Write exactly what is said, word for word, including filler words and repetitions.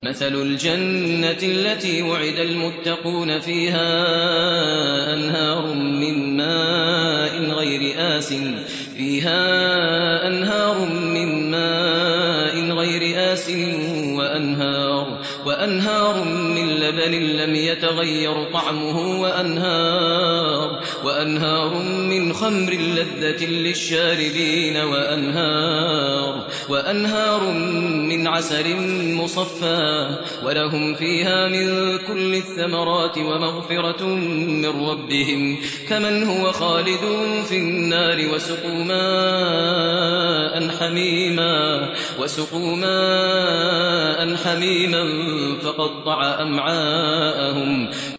مثل الجنة التي وعد المتقون فيها أنهار من ماء غير آسٍ فيها أنهار من ماء غير آسٍ وأنهار وأنهار من لبن لم يتغير طعمه وأنهار وأنهار من خمر لذة للشاربين وأنهار وأنهار من عسل مصفى ولهم فيها من كل الثمرات ومغفرة من ربهم كمن هو خالد في النار وسقوا ماء حميما وسقوا ماء حميما فقطع أمعاءهم